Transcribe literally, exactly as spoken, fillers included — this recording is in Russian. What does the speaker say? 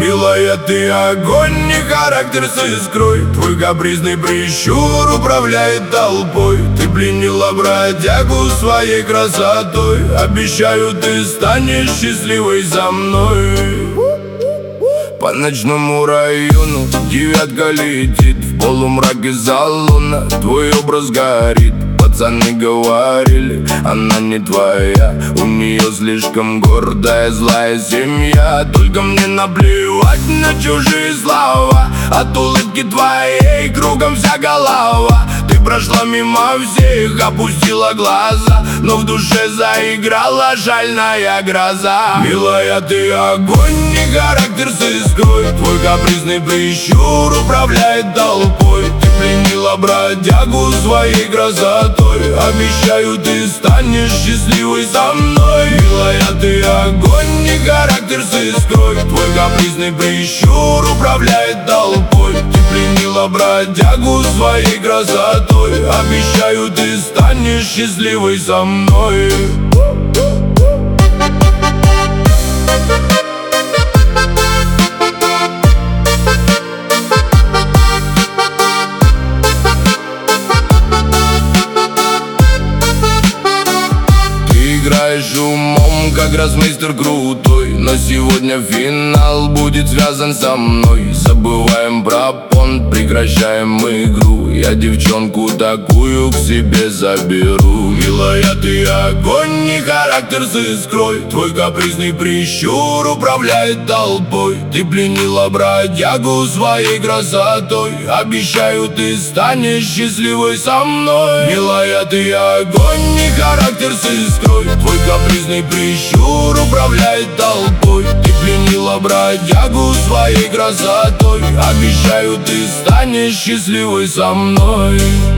Милая, ты огонь, не характер с искрой. Твой капризный прищур управляет толпой. Ты пленила бродягу своей красотой. Обещаю, ты станешь счастливой со мной. По ночному району девятка летит, в полумраке салона твой образ горит. Пацаны говорили, она не твоя, у нее слишком гордая, злая семья. Только мне наплевать на чужие слова, от улыбки твоей кругом вся голова. Ты прошла мимо всех, опустила глаза, но в душе заиграла шальная гроза. Милая, ты огонь, не характер с искрой. Твой капризный прищур управляет толпой. Ты пленила бродягу своей красотой. Обещаю, ты станешь счастливой со мной. Милая, ты огонь, не характер с искрой. Твой капризный прищур управляет толпой. Ты пленила бродягу своей красотой. Обещаю, ты станешь счастливой со мной. Играешь умом, как гроссмейстер крутой, но сегодня финал будет связан со мной. Забываем про понт, прекращаем игру. Я девчонку такую к себе заберу. Милая, ты огонь, не характер с искрой. Твой капризный прищур управляет толпой. Ты пленила бродягу своей красотой. Обещаю, ты станешь счастливой со мной. Милая, ты огонь, не характер с искрой. Твой капризный прищур управляет толпой. Ты пленила бродягу своей красотой. Обещаю, ты станешь счастливой со мной.